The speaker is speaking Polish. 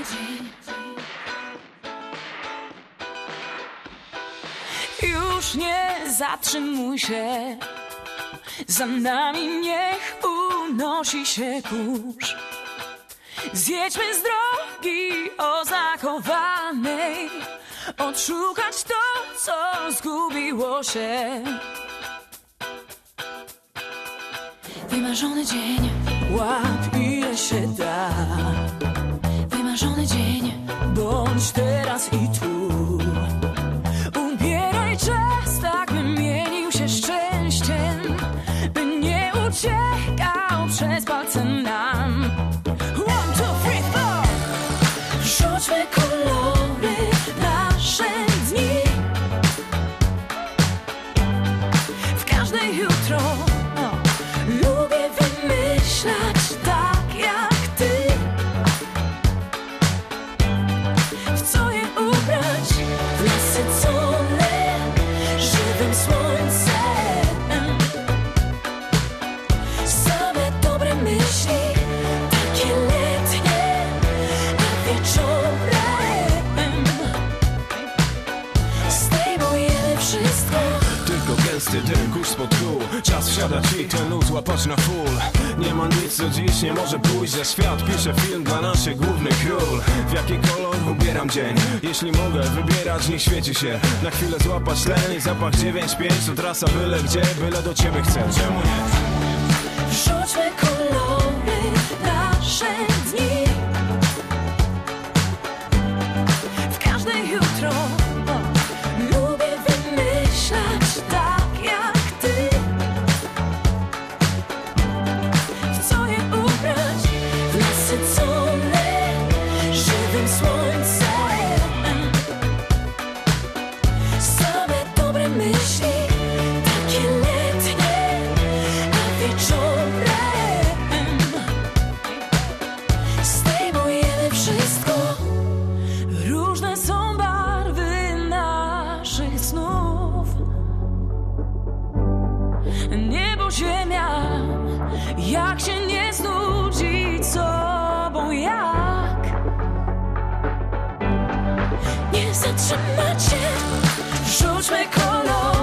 Już nie zatrzymuj się, za nami niech unosi się kurz. Zjedźmy z drogi oznakowanej, odszukać to, co zgubiło się. Wymarzony dzień, łap ile się da. Wymarzony dzień, bądź teraz i tu. Ubieraj czas, tak by mienił się szczęściem, by nie uciekał przez palce nam. 1, 2, 3, 4. Rzućmy kolory nasze dni, w każde jutro. Lubię wymyślać tak jak ty, w co je ubrać, w nasycone żywym słońcem. Same dobre myśli, takie letnie, a wieczorem zdejmujemy wszystko. Tylko gęsty dym, kurz spod kół. Czas wsiadać i ten lód łapać na full. Nie ma nic, co dziś nie może pójść za świat. Piszę film dla naszych głównych ról. W jaki kolor ubieram dzień? Jeśli mogę wybierać, niech świeci się. Na chwilę złapać tlen i zapach 9-5. To trasa byle gdzie, byle do ciebie chcę. Czemu nie? Rzućmy kolory nasze dni, w każde jutro. Lubię wymyślać tak jak ty, w co je ubrać, w nasycone żywym słońcem. Same dobre myśli, takie letnie, a wieczorem zdejmujemy wszystko. Różne są barwy naszych snów. Niebo, ziemia, jak się nie znudzić sobą, jak nie zatrzymać się. Rzućmy kolor